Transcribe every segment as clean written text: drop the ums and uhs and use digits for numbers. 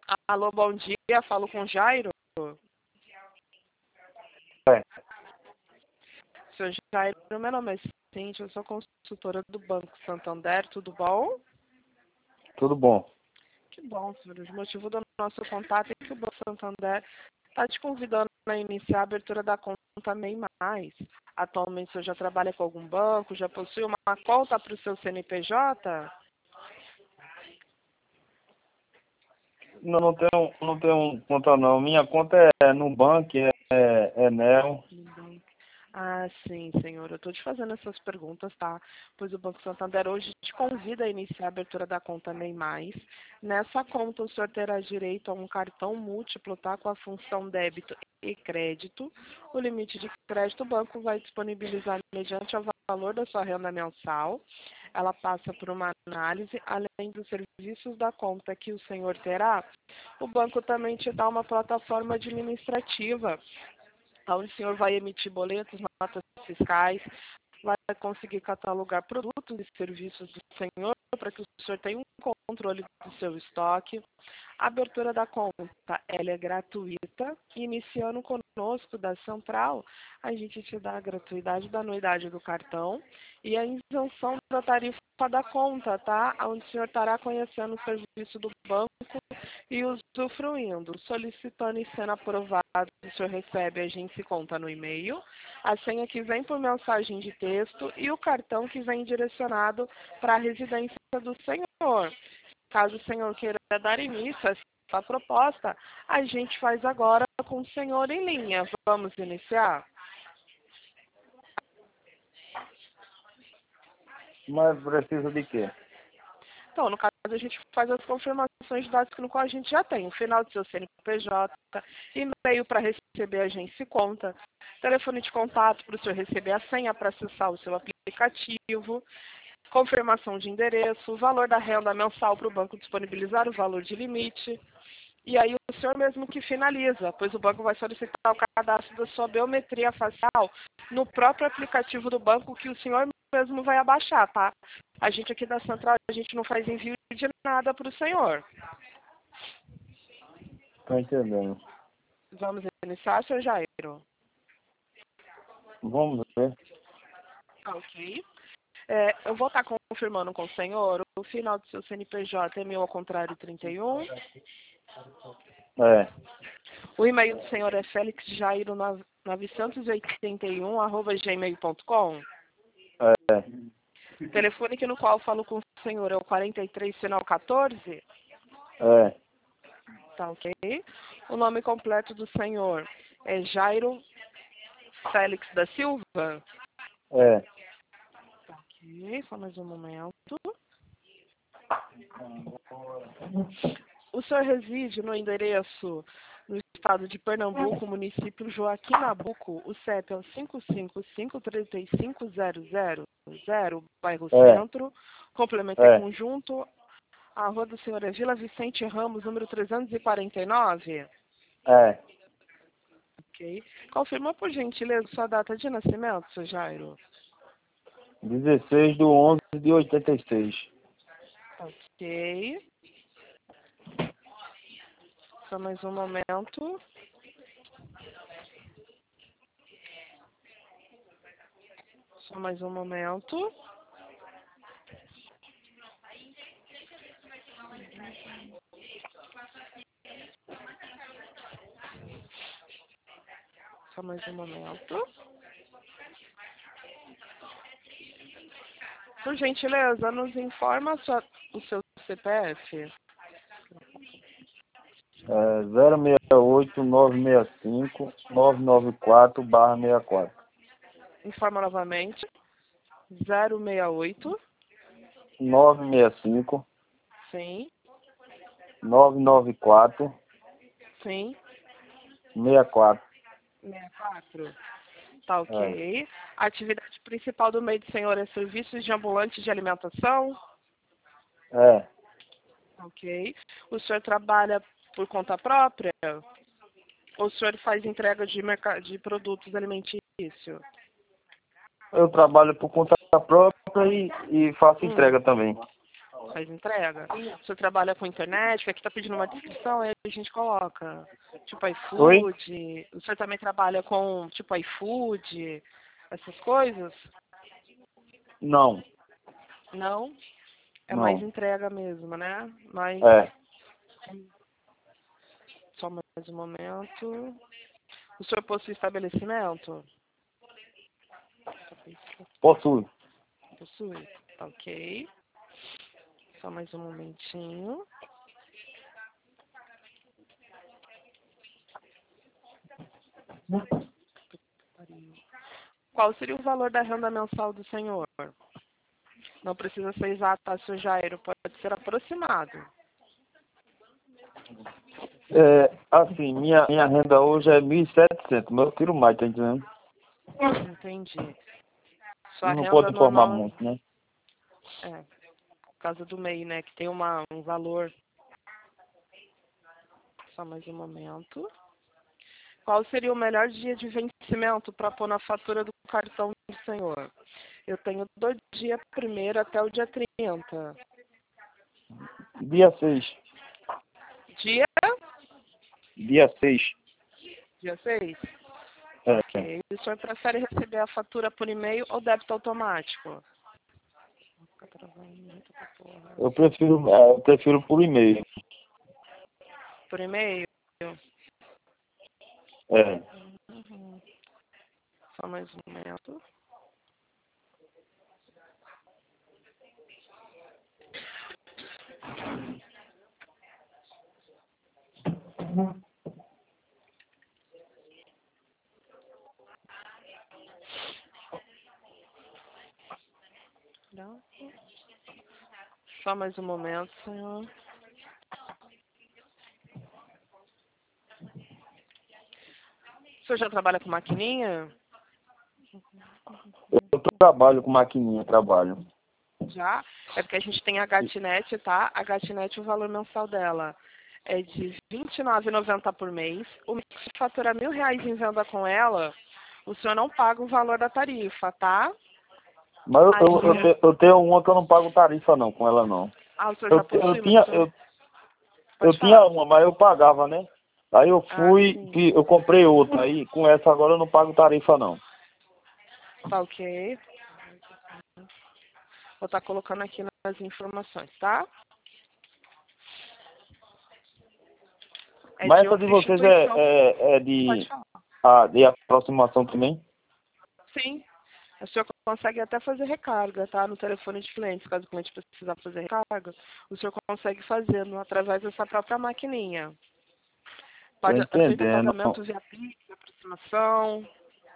Alô, bom dia, falo com Jairo. É, Seu Jairo, meu nome é Cíntia, eu sou consultora do Banco Santander, tudo bom? tudo bom. Que bom, senhor. O motivo do nosso contato é que o Banco Santander está te convidando a iniciar a abertura da conta MEI Mais. Atualmente, o senhor já trabalha com algum banco, já possui uma conta para o seu CNPJ? Não, não tenho conta não. Minha conta é Nubank, é Neo. Ah, sim, senhor. Eu estou te fazendo essas perguntas, tá? Pois o Banco Santander hoje te convida a iniciar a abertura da conta MEI Mais. Nessa conta, o senhor terá direito a um cartão múltiplo, tá? Com a função débito e crédito. O limite de crédito o banco vai disponibilizar mediante o valor da sua renda mensal. Ela passa por uma análise, além dos serviços da conta que o senhor terá. O banco também te dá uma plataforma administrativa, onde o senhor vai emitir boletos, notas fiscais, vai conseguir catalogar produtos e serviços do senhor para que o senhor tenha um controle do seu estoque. A abertura da conta ela é gratuita. Iniciando conosco da Central, a gente te dá a gratuidade da anuidade do cartão e a isenção da tarifa da conta, tá? Onde o senhor estará conhecendo o serviço do banco e usufruindo. Solicitando e sendo aprovado, o senhor recebe a gente conta no e-mail, a senha que vem por mensagem de texto e o cartão que vem direcionado para a residência do senhor. Caso o senhor queira dar início a essa proposta, a gente faz agora com o senhor em linha. Vamos iniciar? Mas precisa de quê? Então, no caso, a gente faz as confirmações de dados no qual a gente já tem. O final do seu CNPJ, e-mail para receber a agência e conta, telefone de contato para o senhor receber a senha para acessar o seu aplicativo, confirmação de endereço, o valor da renda mensal para o banco disponibilizar o valor de limite. E aí o senhor mesmo que finaliza, pois o banco vai solicitar o cadastro da sua biometria facial no próprio aplicativo do banco que o senhor mesmo vai abaixar, tá? A gente aqui da Central, a gente não faz envio de nada para o senhor. Tô entendendo. Vamos iniciar, senhor Jairo? Vamos ver. Ok. Eu vou estar confirmando com o senhor. O final do seu CNPJ é 1000 ao contrário 31. É, O e-mail do senhor é felixjairo981@gmail.com. é, O telefone que no qual eu falo com o senhor é o 43 final 14. é, Tá ok? O nome completo do senhor é Jairo Félix da Silva. é. Ok, só mais um momento. O senhor reside no endereço no estado de Pernambuco, município Joaquim Nabuco. O CEP é o 555-35000, bairro É, Centro. Complemento é é, conjunto. A rua do senhor é Vila Vicente Ramos, número 349. é. Ok. Confirma, por gentileza, sua data de nascimento, seu Jairo. 16/11/86. Ok. Só mais um momento. Só mais um momento. Só mais um momento. Por gentileza, nos informa o seu CPF. 068-965-994/64. Informa novamente. 068. 965 Sim. 994 Sim. 64. 64. Tá É, ok. A atividade principal do meio do senhor é serviços de ambulante de alimentação? é. Ok. O senhor trabalha por conta própria? Ou o senhor faz entrega de produtos alimentícios? Eu trabalho por conta própria e faço Hum. entrega também. Faz entrega? O senhor trabalha com internet, que aqui está pedindo uma descrição, aí a gente coloca. Tipo Oi? iFood. O senhor também trabalha com tipo iFood, essas coisas? Não, Não? É mais não. entrega mesmo, né? Mas É, só mais um momento. O senhor possui estabelecimento? possui. Possui. Ok. Só mais um momentinho. Qual seria o valor da renda mensal do senhor? Não precisa ser exato, tá, seu Jairo? Pode ser aproximado. Assim, minha renda hoje é 1.700, mas eu tiro mais, tá entendendo? Entendi. Sua Não renda pode informar normal muito, né? é por causa do MEI, né? Que tem um valor. Só mais um momento. Qual seria o melhor dia de vencimento para pôr na fatura do cartão do senhor? Eu tenho do dia 1º até o dia 30. Dia 6. Dia? Dia 6. Dia 6? É. Ok. O senhor prefere receber a fatura por e-mail ou débito automático? Eu prefiro por e-mail. Por e-mail? É. Uhum. Só mais um momento. Não. Só mais um momento, senhor. O senhor já trabalha com maquininha? Eu trabalho com maquininha, trabalho. Já? É porque a gente tem a Gatnet, tá? A Gatnet, o valor mensal dela é de R$ 29,90 por mês. O mês que fatura R$ 1.000 em venda com ela, o senhor não paga o valor da tarifa, tá? Mas Aí, eu tenho uma que eu não pago tarifa não, com ela não. o senhor Eu, já eu possui, mas tinha, o senhor... eu Pode tinha falar. uma, mas eu pagava, né? Aí eu Ah, fui, sim. eu comprei outra aí, com essa agora eu não pago tarifa não. Tá ok. Vou estar colocando aqui nas informações, tá? É Mas de essa de outra vocês instituição. é Pode falar. de aproximação também? Sim. O senhor consegue até fazer recarga, tá? No telefone de clientes, caso o cliente precisar fazer recarga, o senhor consegue fazer através dessa própria maquininha. Tô Pode aceita entendendo, pagamento via Pix, aproximação.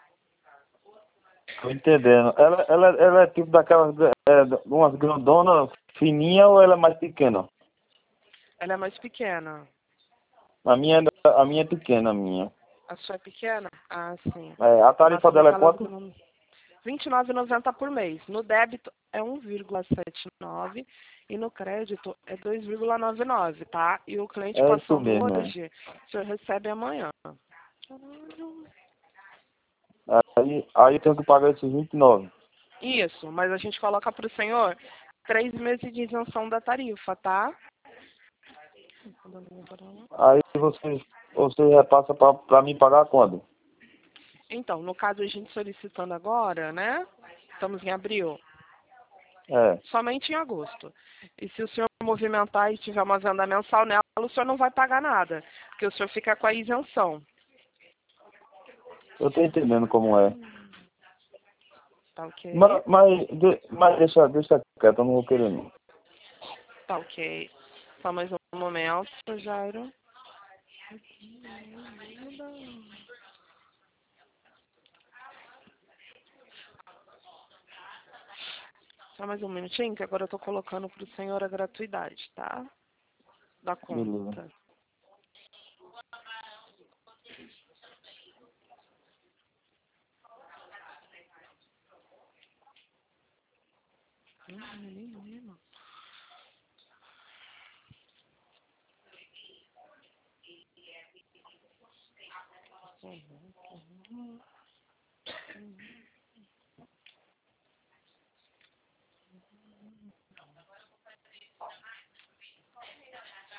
tô entendendo. Ela é tipo daquelas, umas grandonas fininha ou ela é mais pequena? Ela é mais pequena. A minha é pequena, a minha. A sua é pequena? Ah, sim. A A tarifa nossa já dela é está quanto? levando R$ 29,90 por mês. No débito é 1,79 e no crédito é 2,99, tá? E o cliente É isso passando mesmo, é. hoje, o senhor recebe amanhã. Aí eu tenho que pagar esses 29. Isso, mas a gente coloca para o senhor 3 meses de isenção da tarifa, tá? Aí você repassa pra mim pagar quando? Então, no caso, a gente solicitando agora, né? Estamos em abril, É. somente em agosto. E se o senhor movimentar e tiver uma venda mensal nela, o senhor não vai pagar nada, porque o senhor fica com a isenção. Eu tô entendendo como é. Tá ok? Mas deixa quieto, eu não vou querer não. Tá ok. Só mais um momento, Jairo. Só mais um minutinho, que agora eu tô colocando para o senhor a gratuidade, tá? Da Beleza. conta. Menino.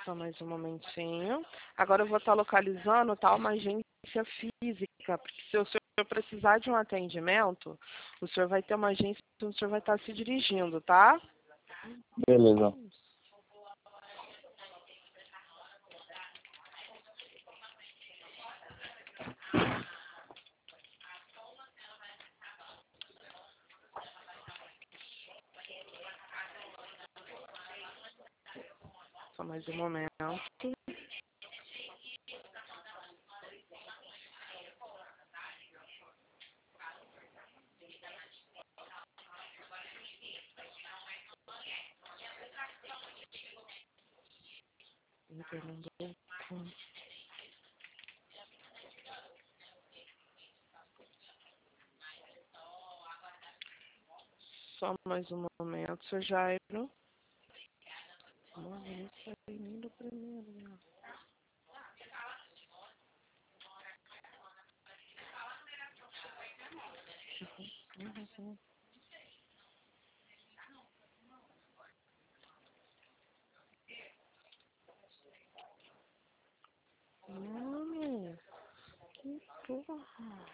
Só mais um momentinho. Agora eu vou estar localizando, tá, uma agência física, porque se o senhor precisar de um atendimento, o senhor vai ter uma agência que o senhor vai estar se dirigindo, tá? Beleza. Só mais um momento. Em Pernambuco. Só mais um momento, seu Jairo. Mano, eu não sei nem do primeiro, né? Mano, que porra.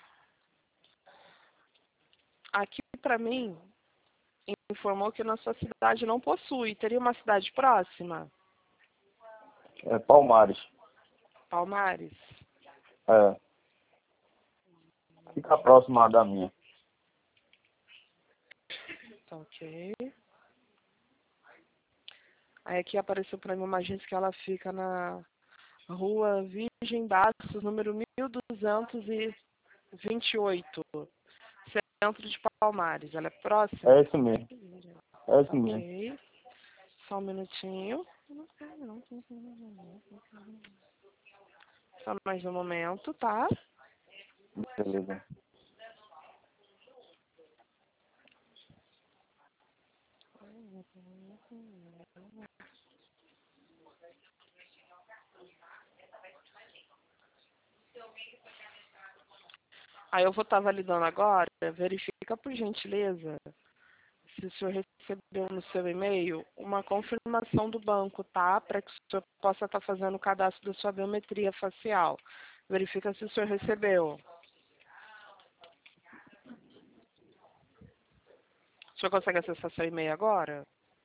Aqui pra mim, informou que na sua cidade não possui. Teria uma cidade próxima? É Palmares. Palmares? É. Fica próxima da minha. Tá ok. Aí aqui apareceu pra mim uma agência que ela fica na Rua Virgem Bastos, número 1228, centro de Palmares. Ela é próxima? É isso mesmo. É isso mesmo. Ok. Só um minutinho. Só mais um momento, tá? Beleza. Aí eu vou estar validando agora. Verifica, por gentileza, se o senhor recebeu no seu e-mail uma confirmação do banco, tá? Para que o senhor possa estar fazendo o cadastro da sua biometria facial. Verifica se o senhor recebeu. O senhor consegue acessar seu e-mail agora?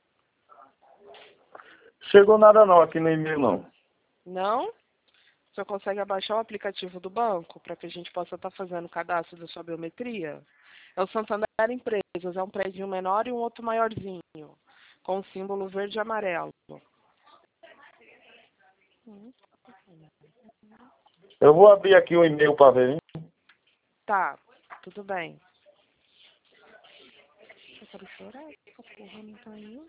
Chegou nada não aqui no e-mail não. Não? O senhor consegue abaixar o aplicativo do banco para que a gente possa estar fazendo o cadastro da sua biometria? É o Santander Empresas, é um prédio menor e um outro maiorzinho, com o símbolo verde e amarelo. Eu vou abrir aqui o e-mail para ver, hein? Tá, tudo bem. Eu quero chorar, essa porra não tá indo.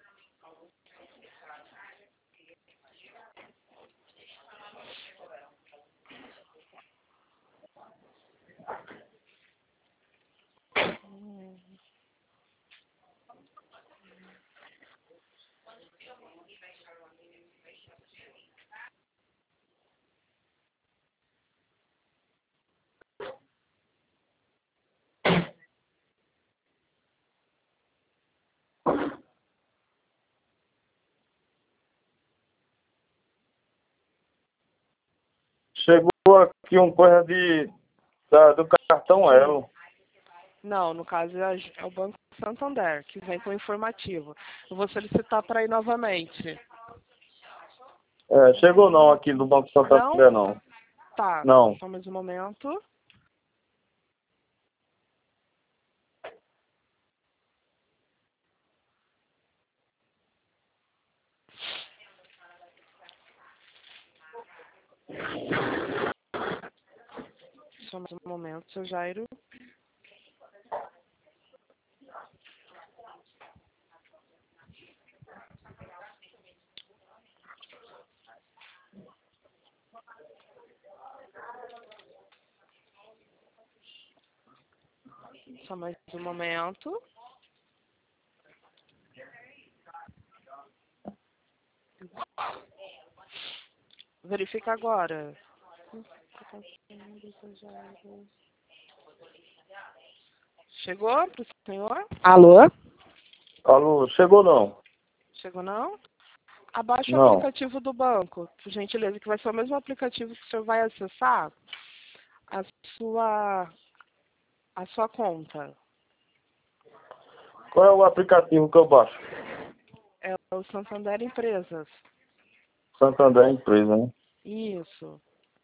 Chegou aqui uma coisa do cartão Elo. Não, no caso é o Banco Santander, que vem com o informativo. Eu vou solicitar para ir novamente. É, chegou não aqui do Banco Santander não. Tá, Não. só mais um momento. Só mais um momento, seu Jairo. Só mais um momento. Verifica agora. Chegou pro senhor? Alô? Alô, chegou não. Chegou não? Abaixe o Não. aplicativo do banco, por gentileza, que vai ser o mesmo aplicativo que o senhor vai acessar a sua conta. Qual é o aplicativo que eu baixo? É o Santander Empresas. Santander Empresa, né? Isso.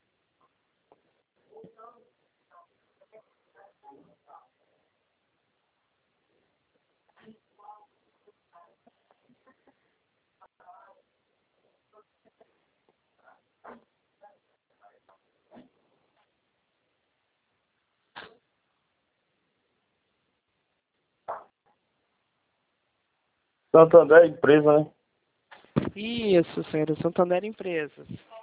Santander Empresa, né? Isso, senhor, Santander Empresas.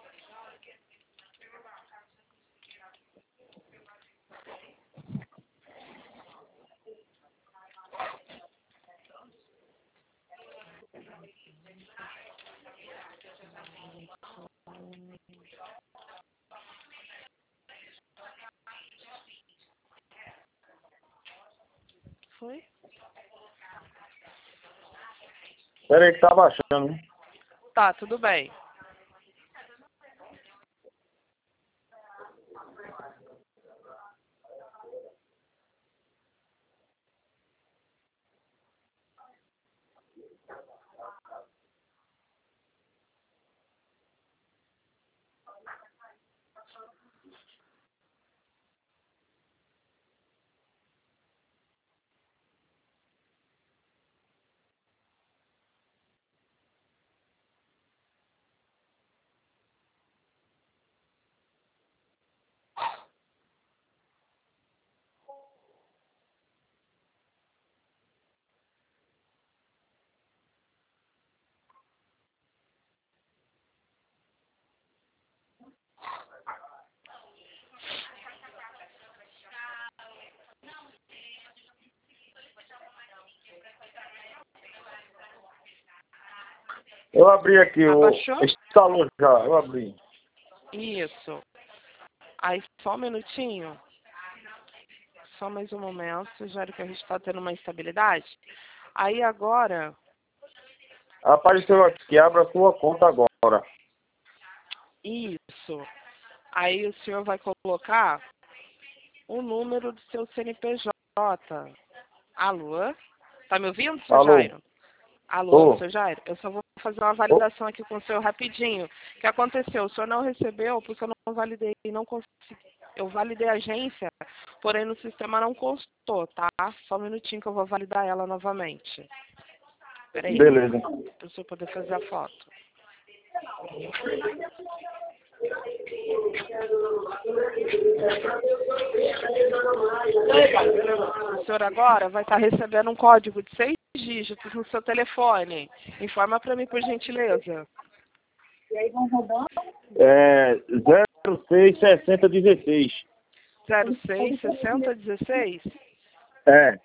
Foi? Pera aí que tá baixando, né? Tá, tudo bem. Eu abri aqui, Abaixou? instalou já, eu abri. Isso. Aí, só um minutinho. Só mais um momento, já que a gente está tendo uma instabilidade. Aí, agora, Apareceu aqui, abra a sua conta agora. isso. Aí, o senhor vai colocar o número do seu CNPJ. Alô? Tá me ouvindo, senhor Alô? Jairo? Alô, Ô, senhor Jairo? Eu só vou fazer uma validação aqui com o senhor rapidinho. O que aconteceu? O senhor não recebeu porque eu não validei, não consegui. Eu validei a agência, porém no sistema não constou, tá? Só um minutinho que eu vou validar ela novamente. Peraí, beleza. para o senhor poder fazer a foto. O senhor agora vai estar recebendo um código de 6 dígitos no seu telefone. Informa para mim, por gentileza. É 066016. 066016? É.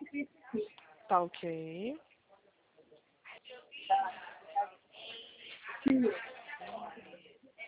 Tá ok.